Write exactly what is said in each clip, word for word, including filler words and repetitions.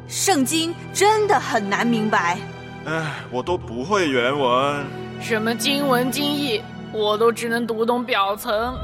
圣经真的很难明白。 唉，我都不会原文， 什么经文经义，我都只能读懂表层。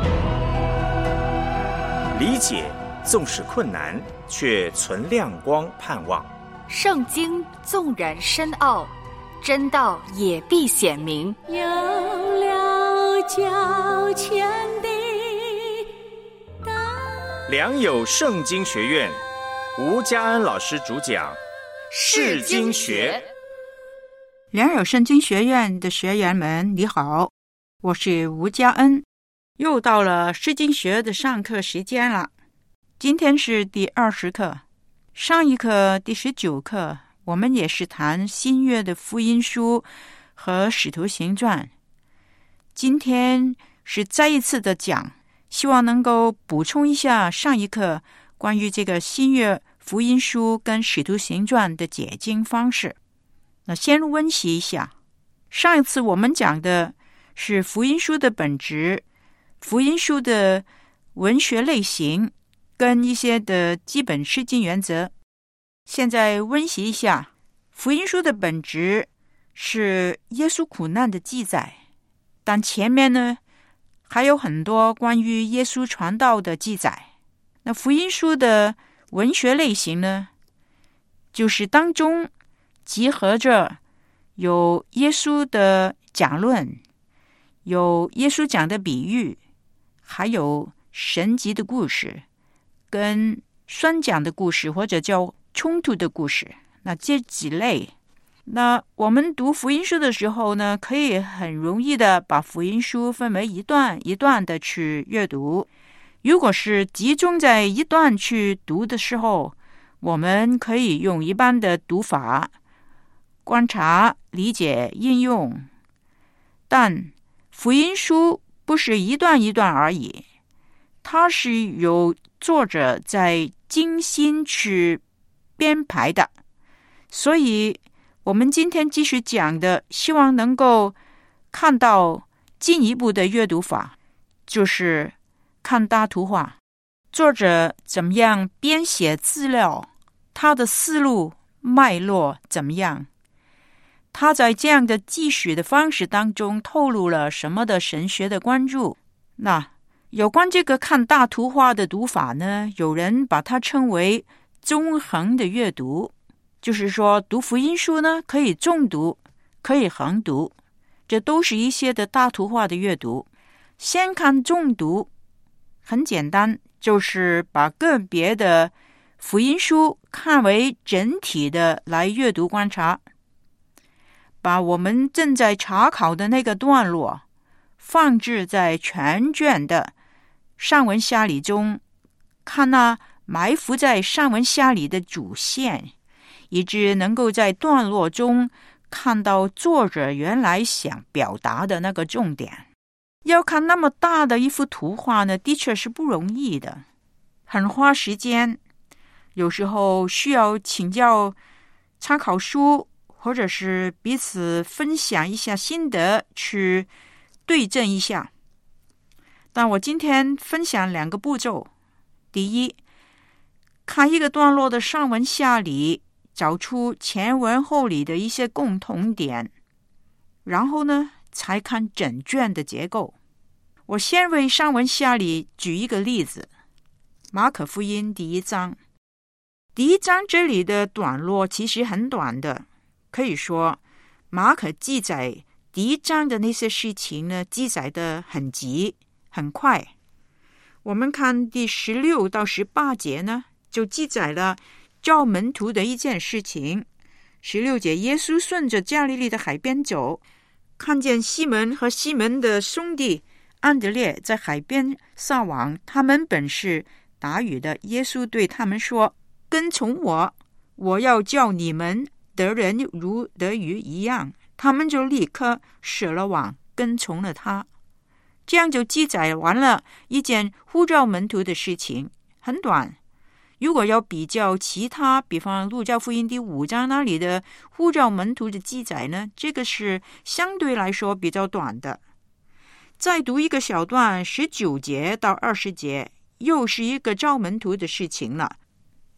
理解纵使困难，却存亮光盼望。 圣经纵然深奥，真道也必显明。 有了脚前的道。 良友圣经学院吴嘉恩老师主讲释经学。 良友圣经学院的学员们，你好，我是吴嘉恩。又到了释经学的上课时间了。今天是第二十课，上一课第十九课，我们也是谈新约的福音书和使徒行传。今天是再一次的讲，希望能够补充一下上一课关于这个新约福音书跟使徒行传的解经方式。那先温习一下，上一次我们讲的是福音书的本质，福音书的文学类型跟一些的基本释经原则。现在温习一下，福音书的本质是耶稣苦难的记载，但前面呢还有很多关于耶稣传道的记载。那福音书的文学类型呢，就是当中集合着有耶稣的讲论，有耶稣讲的比喻，还有神迹的故事跟宣讲的故事，或者叫冲突的故事。那这几类，那我们读福音书的时候呢，可以很容易的把福音书分为一段一段的去阅读。如果是集中在一段去读的时候，我们可以用一般的读法，观察、理解、应用。但福音书不是一段一段而已，它是由作者在精心去编排的。所以我们今天继续讲的，希望能够看到进一步的阅读法，就是看大图画，作者怎么样编写资料，他的思路脉络怎么样，他在这样的记叙的方式当中透露了什么的神学的关注。那有关这个看大图画的读法呢，有人把它称为纵横的阅读，就是说读福音书呢可以纵读，可以横读，这都是一些的大图画的阅读。先看纵读，很简单，就是把个别的福音书看为整体的来阅读观察，把我们正在查考的那个段落放置在全卷的上文下理中，看那埋伏在上文下理的主线，以致能够在段落中看到作者原来想表达的那个重点。要看那么大的一幅图画呢，的确是不容易的，很花时间，有时候需要请教参考书，或者是彼此分享一下心得，去对证一下。但我今天分享两个步骤。第一，看一个段落的上文下理，找出前文后理的一些共同点，然后呢才看整卷的结构。我先为上文下理举一个例子，马可福音第一章。第一章这里的段落其实很短的，可以说马可记载第一章的那些事情呢，记载得很急很快。我们看第十六到十八节呢，就记载了召门徒的一件事情。十六节，耶稣顺着加利利的海边走，看见西门和西门的兄弟安德烈在海边撒网，他们本是打鱼的。耶稣对他们说，跟从我，我要叫你们得人如得鱼一样。他们就立刻舍了网，跟从了他。这样就记载完了一件呼召门徒的事情，很短。如果要比较其他，比方路加福音第五章那里的呼召门徒的记载呢，这个是相对来说比较短的。再读一个小段，十九节到二十节，又是一个召门徒的事情了。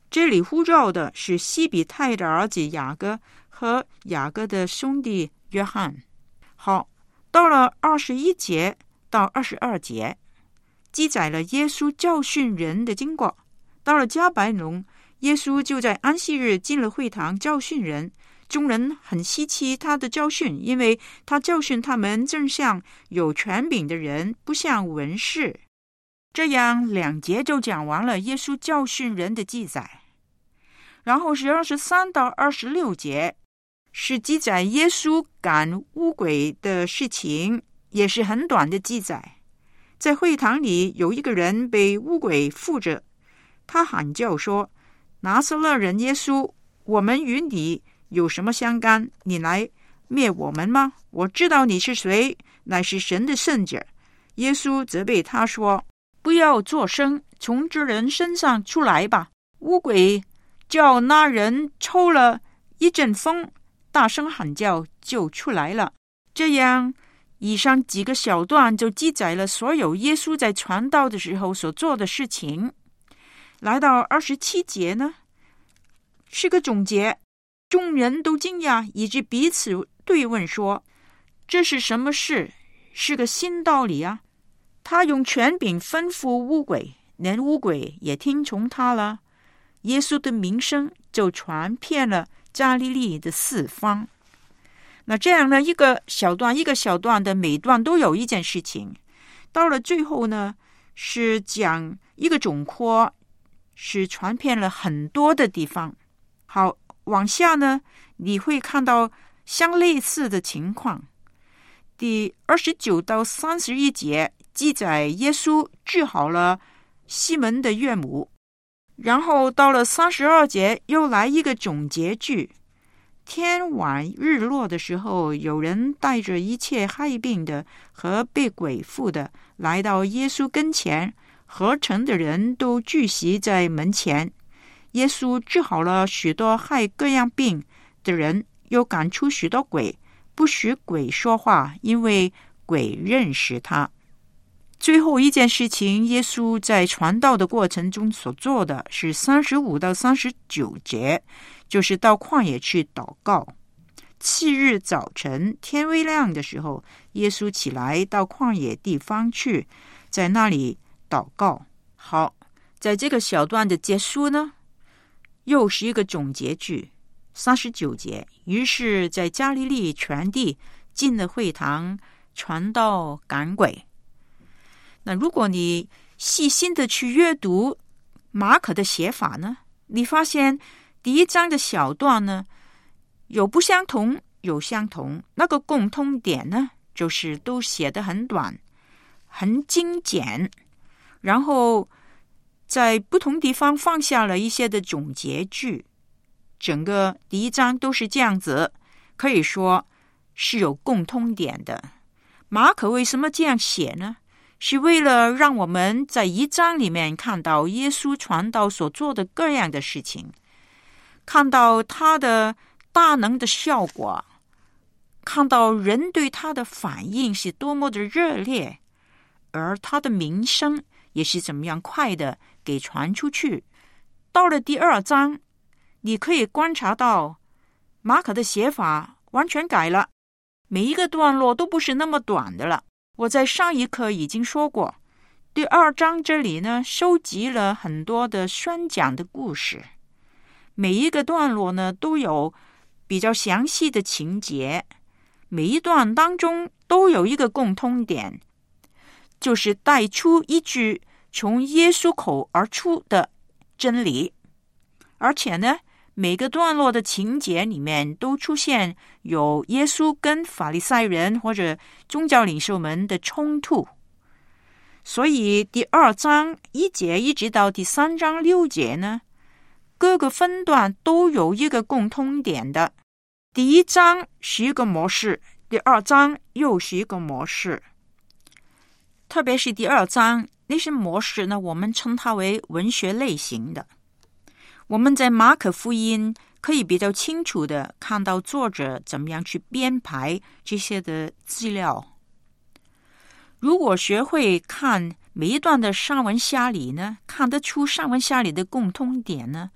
这里呼召的是西比泰的儿子雅各和雅各的兄弟约翰。好，到了二十一节到二十二节，记载了耶稣教训人的经过。到了加百农，耶稣就在安息日进了会堂教训人，众人很稀奇他的教训，因为他教训他们正像有权柄的人，不像文士。这样两节就讲完了耶稣教训人的记载。然后是二十三到二十六节，是记载耶稣赶污鬼的事情，也是很短的记载。在会堂里有一个人被污鬼附着，他喊叫说：拿撒勒人耶稣，我们与你有什么相干？你来灭我们吗？我知道你是谁，乃是神的圣者。耶稣责备他说：不要作声，从这人身上出来吧。污鬼叫那人抽了一阵风，大声喊叫就出来了。这样以上几个小段就记载了所有耶稣在传道的时候所做的事情。来到二十七节呢，是个总结，众人都惊讶，以致彼此对问说：这是什么事？是个新道理啊！他用权柄吩咐污鬼，连污鬼也听从他了。耶稣的名声就传遍了加利利的四方。那这样呢，一个小段一个小段的，每段都有一件事情。到了最后呢，是讲一个总括，是传遍了很多的地方。好，往下呢，你会看到相类似的情况。第二十九到三十一节记载耶稣治好了西门的岳母。然后到了三十二节又来一个总结句：天晚日落的时候，有人带着一切害病的和被鬼附的来到耶稣跟前，合城的人都聚集在门前。耶稣治好了许多害各样病的人，又赶出许多鬼，不许鬼说话，因为鬼认识他。最后一件事情，耶稣在传道的过程中所做的是三十五到三十九节，就是到旷野去祷告。次日早晨天微亮的时候，耶稣起来到旷野地方去，在那里祷告。好，在这个小段的结束呢，又是一个总结句，三十九节。于是在加利利全地进了会堂，传道赶鬼。那如果你细心的去阅读马可的写法呢，你发现第一章的小段呢，有不相同，有相同。那个共通点呢，就是都写得很短，很精简，然后在不同地方放下了一些的总结句。整个第一章都是这样子，可以说是有共通点的。马可为什么这样写呢？是为了让我们在一章里面看到耶稣传道所做的各样的事情，看到他的大能的效果，看到人对他的反应是多么的热烈，而他的名声也是怎么样快的给传出去。到了第二章，你可以观察到马可的写法完全改了，每一个段落都不是那么短的了。我在上一课已经说过，第二章这里呢，收集了很多的宣讲的故事，每一个段落呢都有比较详细的情节，每一段当中都有一个共通点，就是带出一句从耶稣口而出的真理。而且呢，每个段落的情节里面都出现有耶稣跟法利赛人或者宗教领袖们的冲突。所以第二章一节一直到第三章六节呢，各个分段都有一个共通点的。第一章是一个模式，第二章又是一个模式。特别是第二章那些模式呢，我们称它为文学类型的。我们在马可福音可以比较清楚的看到作者怎么样去编排这些的资料。如果学会看每一段的上文下理呢，看得出上文下理的共通点呢，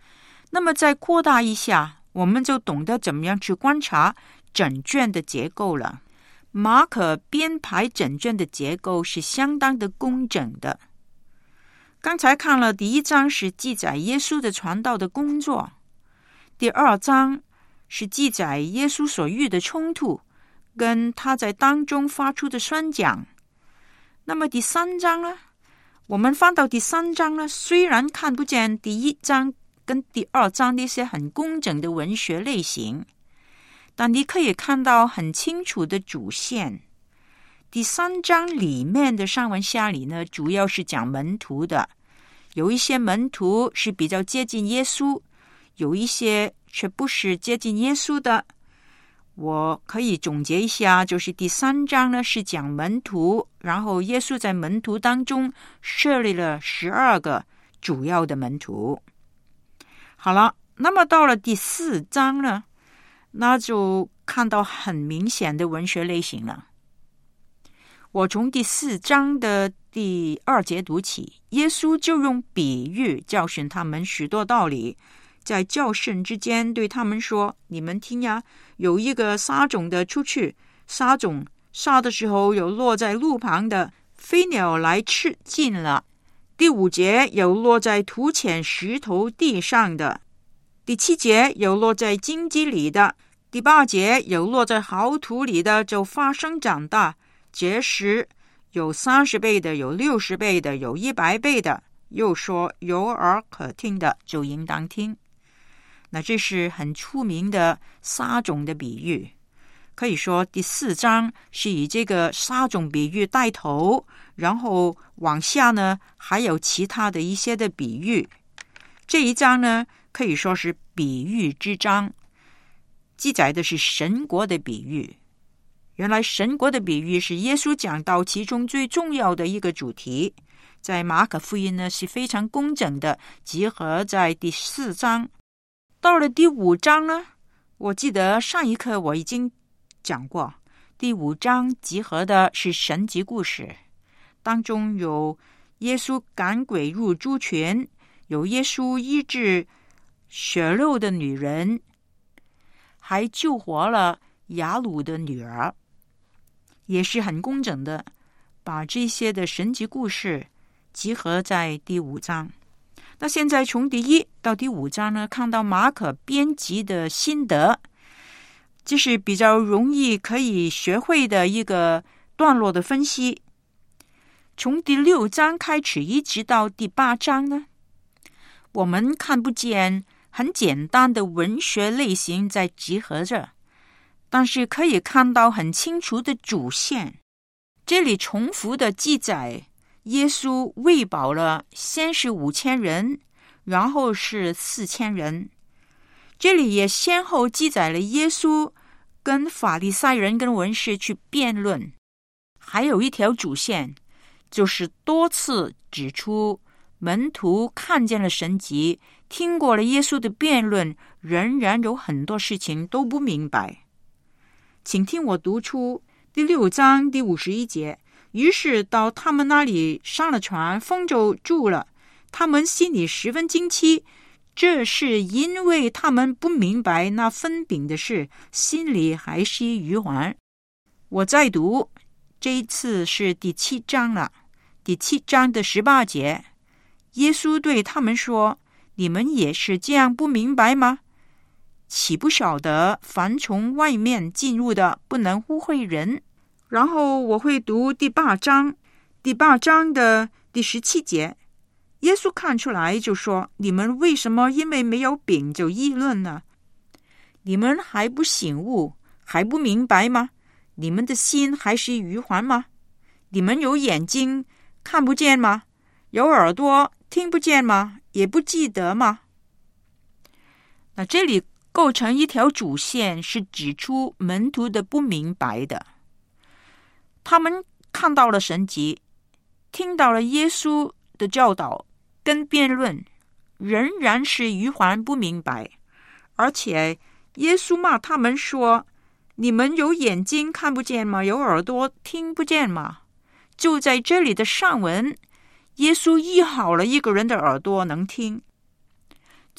那么再扩大一下，我们就懂得怎么样去观察整卷的结构了。马可编排整卷的结构是相当的工整的。刚才看了第一章是记载耶稣的传道的工作，第二章是记载耶稣所遇的冲突跟他在当中发出的宣讲。那么第三章呢，我们翻到第三章呢，虽然看不见第一章跟第二章的一些很工整的文学类型，但你可以看到很清楚的主线。第三章里面的上文下理呢，主要是讲门徒的，有一些门徒是比较接近耶稣，有一些却不是接近耶稣的。我可以总结一下，就是第三章呢是讲门徒，然后耶稣在门徒当中设立了十二个主要的门徒。好了，那么到了第四章呢，那就看到很明显的文学类型了。我从第四章的第二节读起，耶稣就用比喻教训他们许多道理，在教训之间对他们说，你们听呀，有一个撒种的出去撒种，撒的时候有落在路旁的，飞鸟来吃尽了。第五节有落在土浅石头地上的，第七节有落在荆棘里的，第八节有落在好土里的，就发生长大，结实，有三十倍的，有六十倍的，有一百倍的。又说有耳可听的就应当听。那这是很出名的撒种的比喻，可以说第四章是以这个撒种比喻带头，然后往下呢还有其他的一些的比喻。这一章呢可以说是比喻之章，记载的是神国的比喻。原来神国的比喻是耶稣讲到其中最重要的一个主题，在马可福音呢是非常工整的集合在第四章。到了第五章呢，我记得上一课我已经讲过，第五章集合的是神迹故事，当中有耶稣赶鬼入猪群，有耶稣医治血漏的女人，还救活了雅鲁的女儿，也是很工整的把这些的神迹故事集合在第五章。那现在从第一到第五章呢，看到马可编辑的心得，这是比较容易可以学会的一个段落的分析。从第六章开始一直到第八章呢，我们看不见很简单的文学类型在集合着，但是可以看到很清楚的主线。这里重复的记载耶稣喂饱了先是五千人，然后是四千人。这里也先后记载了耶稣跟法利赛人跟文士去辩论，还有一条主线，就是多次指出门徒看见了神迹，听过了耶稣的辩论，仍然有很多事情都不明白。请听我读出第六章第五十一节。于是到他们那里上了船，风就住了，他们心里十分惊奇，这是因为他们不明白那分饼的事，心里还是愚顽。我再读，这一次是第七章了，第七章的十八节，耶稣对他们说，你们也是这样不明白吗？岂不晓得凡从外面进入的不能污秽人？然后我会读第八章，第八章的第十七节，耶稣看出来就说，你们为什么因为没有饼就议论呢？你们还不醒悟，还不明白吗？你们的心还是愚顽吗？你们有眼睛看不见吗？有耳朵听不见吗？也不记得吗？那这里构成一条主线，是指出门徒的不明白的。他们看到了神迹，听到了耶稣的教导跟辩论，仍然是愚顽不明白。而且耶稣骂他们说，你们有眼睛看不见吗？有耳朵听不见吗？就在这里的上文，耶稣医好了一个人的耳朵能听。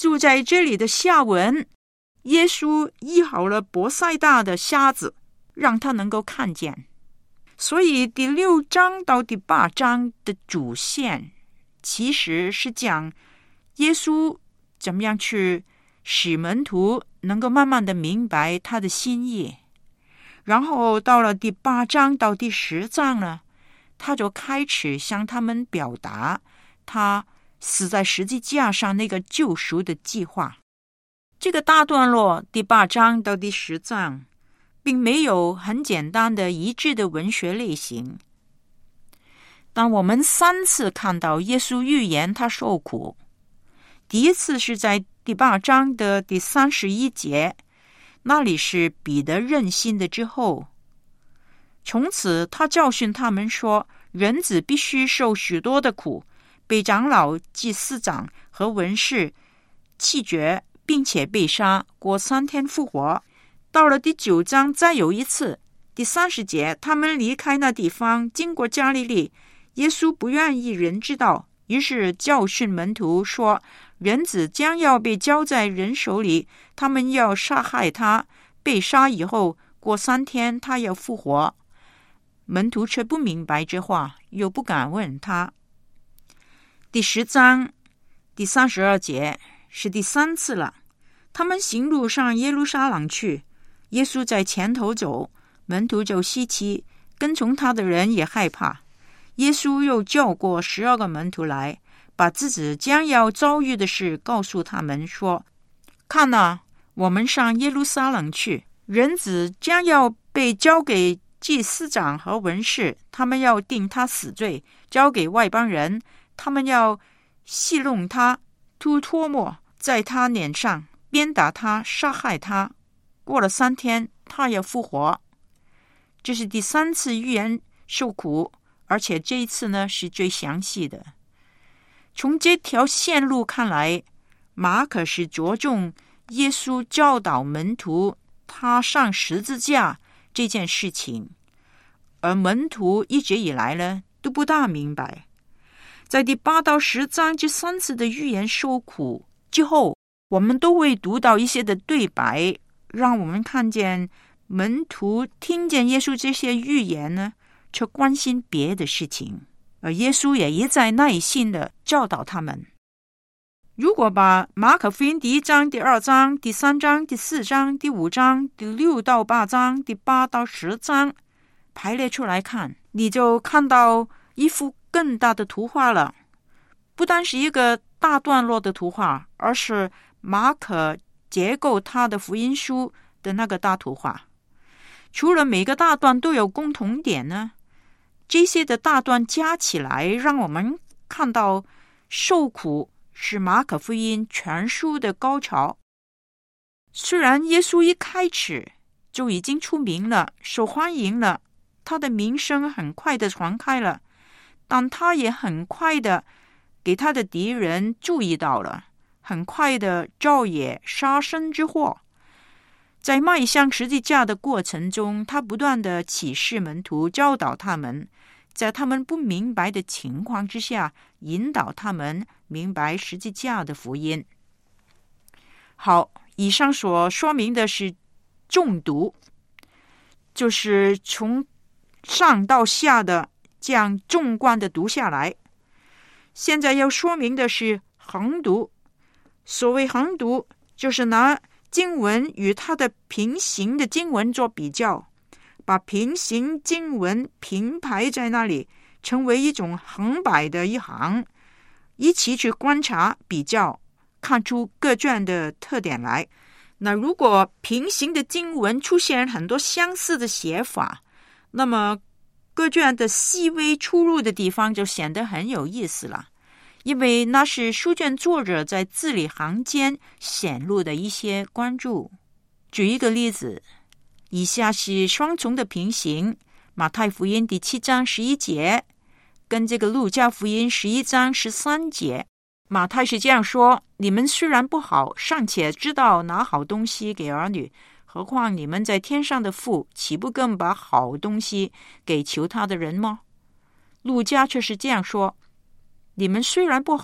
住在这里的下文，耶稣医好了伯赛大的瞎子，让他能够看见。所以第六章到第八章的主线其实是讲耶稣怎么样去使门徒能够慢慢的明白他的心意。然后到了第八章到第十章呢，他就开始向他们表达他死在十字架上那个救赎的计划。这个大段落第八章到第十章并没有很简单的一致的文学类型。当我们三次看到耶稣预言他受苦，第一次是在第八章的第三十一节，那里是彼得认信的之后，从此他教训他们说，人子必须受许多的苦，被长老、祭司长和文士弃绝，并且被杀，过三天复活。到了第九章再有一次，第三十节，他们离开那地方，经过加利利，耶稣不愿意人知道，于是教训门徒说，人子将要被交在人手里，他们要杀害他，被杀以后过三天他要复活。门徒却不明白这话，又不敢问他。第十章第三十二节是第三次了，他们行路上耶路撒冷去，耶稣在前头走，门徒就稀奇，跟从他的人也害怕。耶稣又叫过十二个门徒来，把自己将要遭遇的事告诉他们，说，看啊，我们上耶路撒冷去，人子将要被交给祭司长和文士，他们要定他死罪，交给外邦人，他们要戏弄他，吐唾沫在他脸上，鞭打他，杀害他，过了三天他要复活。这是第三次预言受苦，而且这一次呢是最详细的。从这条线路看来，马可是着重耶稣教导门徒他上十字架这件事情，而门徒一直以来呢都不大明白。在第八到十章这三次的预言受苦之后，我们都会读到一些的对白，让我们看见门徒听见耶稣这些预言呢，却关心别的事情，而耶稣也一再耐心的教导他们。如果把马可福音第一章、第二章、第三章、第四章、第五章、第六到八章、第八到十章排列出来看，你就看到一幅更大的图画了。不单是一个大段落的图画，而是马可结构他的福音书的那个大图画。除了每个大段都有共同点呢，这些的大段加起来，让我们看到受苦是马可福音全书的高潮。虽然耶稣一开始就已经出名了，受欢迎了，他的名声很快的传开了，但他也很快的给他的敌人注意到了，很快的招惹杀身之祸。在迈向十字架的过程中，他不断的启示门徒，教导他们，在他们不明白的情况之下，引导他们明白十字架的福音。好，以上所说明的是重读，就是从上到下的这样纵贯的读下来。现在要说明的是横读。所谓横读，就是拿经文与它的平行的经文做比较，把平行经文平排在那里，成为一种横摆的一行，一起去观察比较，看出各卷的特点来。那如果平行的经文出现很多相似的写法，那么各卷的细微出入的地方就显得很有意思了，因为那是书卷作者在字里行间显露的一些关注。举一个例子，以下是双重的平行，马太福音第七章十一节跟这个路加福音十一章十三节。马太是这样说，你们虽然不好，尚且知道拿好东西给儿女，何况你们在天上的父，岂不更把好东西给求他的人吗？路加却是这样说，你们虽然不好，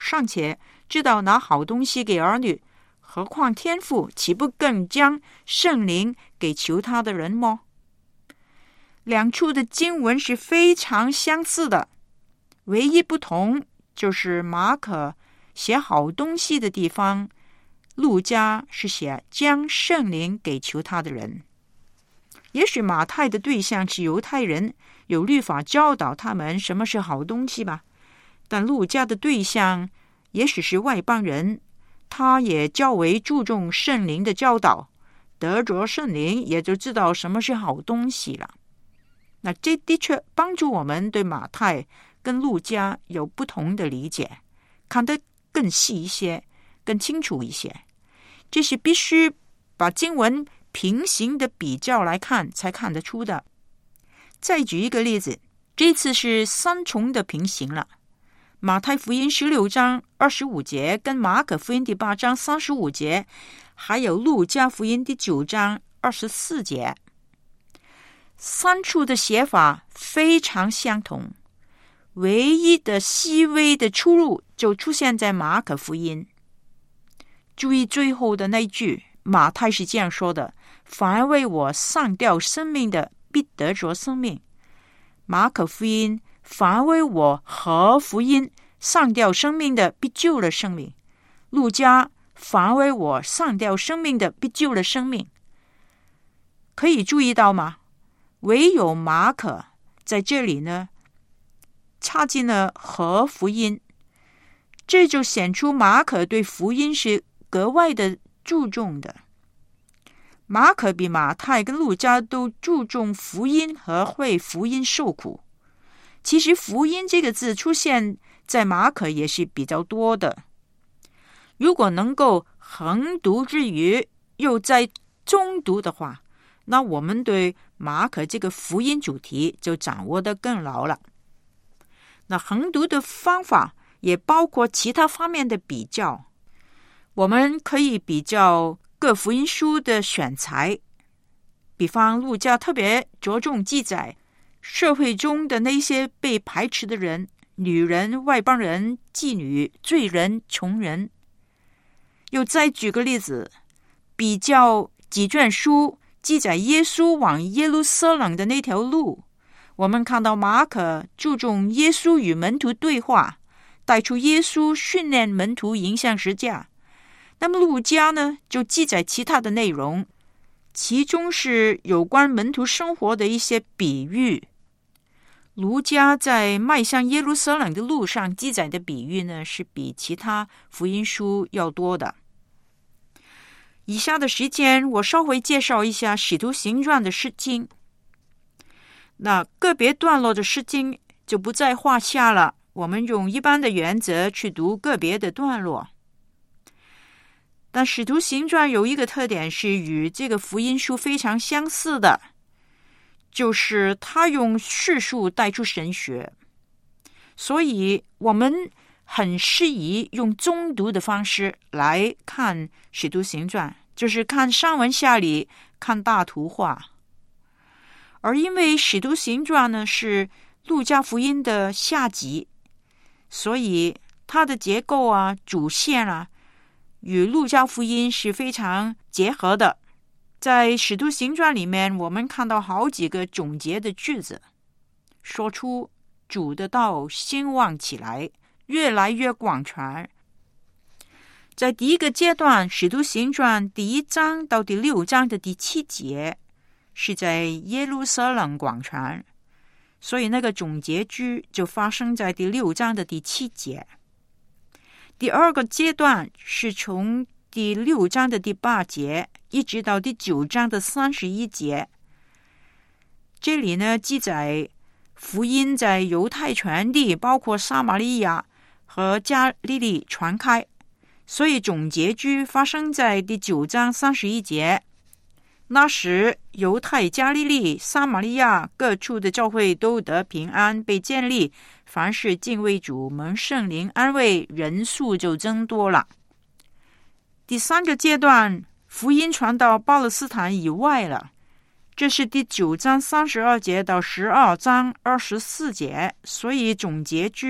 尚且知道拿好东西给儿女，何况天父岂不更将圣灵给求他的人吗？两处的经文是非常相似的，唯一不同就是马可写好东西的地方，路加是写将圣灵给求他的人。也许马太的对象是犹太人，有律法教导他们什么是好东西吧，但路加的对象也许是外邦人，他也较为注重圣灵的教导，得着圣灵也就知道什么是好东西了。那这的确帮助我们对马太跟路加有不同的理解，看得更细一些，更清楚一些。这是必须把经文平行的比较来看才看得出的。再举一个例子，这次是三重的平行了。马太福音十六章二十五节跟马可福音第八章三十五节，还有路加福音第九章二十四节，三处的写法非常相同，唯一的细微的出入就出现在马可福音。注意最后的那句，马太是这样说的：凡为我丧掉生命的，必得着生命。马可福音，凡为我和福音丧掉生命的，必救了生命。路加，凡为我丧掉生命的，必救了生命。可以注意到吗？唯有马可在这里呢插进了和福音，这就显出马可对福音是格外的注重的。马可比马太跟路加都注重福音和为福音受苦。其实福音这个字出现在马可也是比较多的。如果能够横读之余又在中读的话，那我们对马可这个福音主题就掌握得更牢了。那横读的方法也包括其他方面的比较，我们可以比较各福音书的选材，比方路加特别着重记载社会中的那些被排斥的人，女人、外邦人、妓女、罪人、穷人。又再举个例子，比较几卷书记载耶稣往耶路撒冷的那条路，我们看到马可注重耶稣与门徒对话，带出耶稣训练门徒迎向十架。那么路加呢，就记载其他的内容，其中是有关门徒生活的一些比喻。路加在迈向耶路撒冷的路上记载的比喻呢，是比其他福音书要多的。以下的时间我稍微介绍一下使徒行传的释经，那个别段落的释经就不在话下了，我们用一般的原则去读个别的段落。但使徒行传有一个特点是与这个福音书非常相似的，就是他用叙述带出神学，所以我们很适宜用中读的方式来看使徒行传，就是看上文下理，看大图画。而因为使徒行传呢是路加福音的下集，所以它的结构啊、主线啊与路加福音是非常结合的。在使徒行传里面，我们看到好几个总结的句子，说出主的道兴旺起来，越来越广传。在第一个阶段，使徒行传第一章到第六章的第七节是在耶路撒冷广传，所以那个总结句就发生在第六章的第七节。第二个阶段是从第六章的第八节一直到第九章的三十一节，这里呢记载福音在犹太全地，包括撒玛利亚和加利利传开，所以总结句发生在第九章三十一节。那时犹太、加利利、撒玛利亚各处的教会都得平安，被建立，凡是敬畏主、蒙圣灵安慰，人数就增多了。第三个阶段，福音传到巴勒斯坦以外了，这是第九章三十二节到十二章二十四节，所以总结句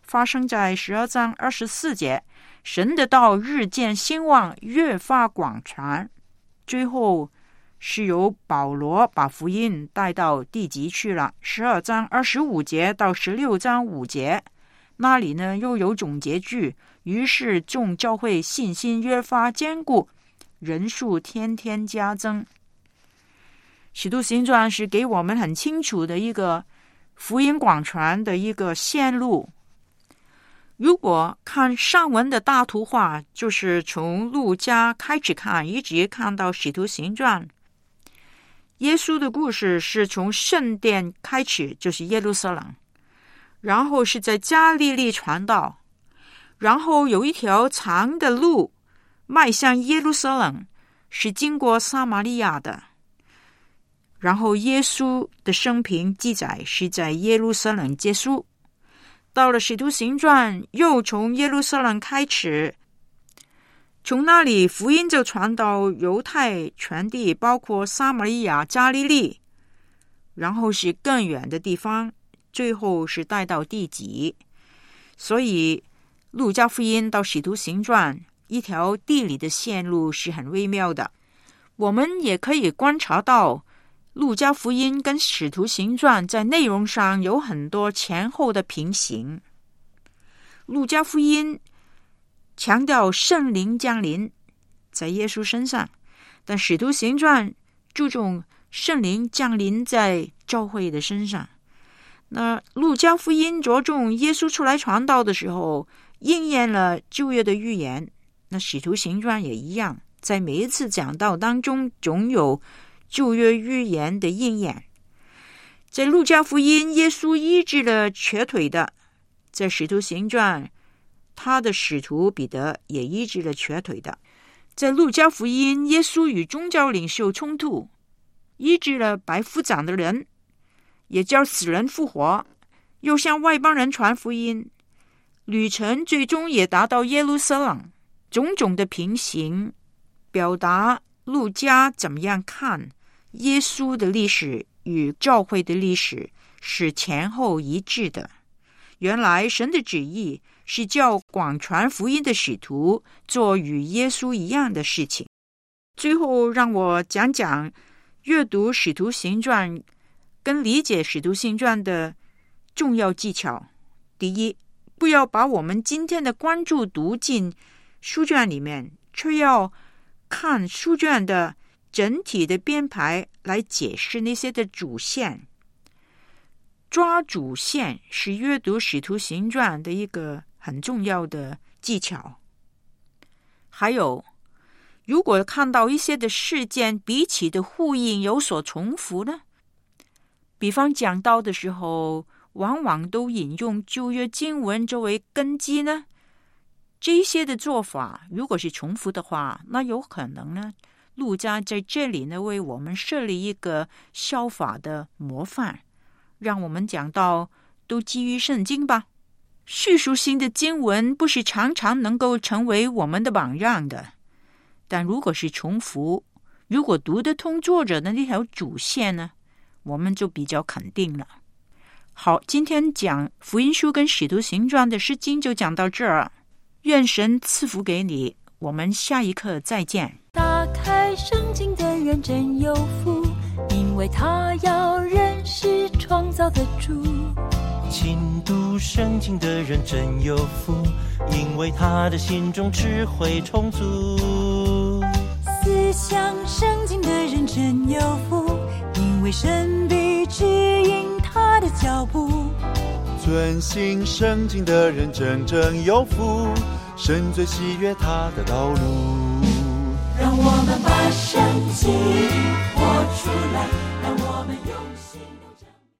发生在十二章二十四节，神的道日渐兴旺，越发广传。最后是由保罗把福音带到地极去了，十二章二十五节到十六章五节，那里呢又有总结句，于是众教会信心越发坚固，人数天天加增。使徒行传是给我们很清楚的一个福音广传的一个线路。如果看上文的大图画，就是从路加开始看，一直看到使徒行传。耶稣的故事是从圣殿开始，就是耶路撒冷，然后是在加利利传道，然后有一条长的路迈向耶路撒冷，是经过撒玛利亚的。然后耶稣的生平记载是在耶路撒冷结束，到了使徒行传又从耶路撒冷开始，从那里福音就传到犹太全地，包括撒玛利亚、加利利，然后是更远的地方，最后是带到地极。所以路加福音到使徒行传一条地理的线路是很微妙的。我们也可以观察到路加福音跟使徒行传在内容上有很多前后的平行。路加福音强调圣灵降临在耶稣身上，但使徒行传注重圣灵降临在教会的身上。那路加福音着重耶稣出来传道的时候应验了旧约的预言，那使徒行传也一样，在每一次讲道当中总有旧约预言的应验。在路加福音耶稣医治了瘸腿的，在使徒行传他的使徒彼得也医治了瘸腿的。在路加福音耶稣与宗教领袖冲突，医治了百夫长的人，也叫死人复活，又向外邦人传福音，旅程最终也达到耶路撒冷。种种的平行表达路加怎么样看耶稣的历史与教会的历史是前后一致的。原来神的旨意是叫广传福音的使徒做与耶稣一样的事情。最后让我讲讲阅读使徒行传跟理解使徒行传的重要技巧。第一，不要把我们今天的关注读进书卷里面，却要看书卷的整体的编排来解释那些的主线。抓主线是阅读使徒行传的一个很重要的技巧。还有，如果看到一些的事件彼此的呼应有所重复呢，比方讲道的时候往往都引用旧约经文作为根基呢，这些的做法如果是重复的话，那有可能呢路加在这里呢为我们设立一个效法的模范，让我们讲到都基于圣经吧。叙述性的经文不是常常能够成为我们的榜样的，但如果是重复，如果读得通作者的那条主线呢，我们就比较肯定了。好，今天讲福音书跟使徒行传的诗经就讲到这儿，愿神赐福给你，我们下一课再见。 打开圣经的人真有福，因为他要认识创造的主。 勤读圣经的人真有福，因为他的心中智慧充足。 思想圣经的人真有福，因为神必指引他的脚步。 遵行圣经的人真正有福，神最喜悦他的道路。 让我们把圣经活出来，让我们用心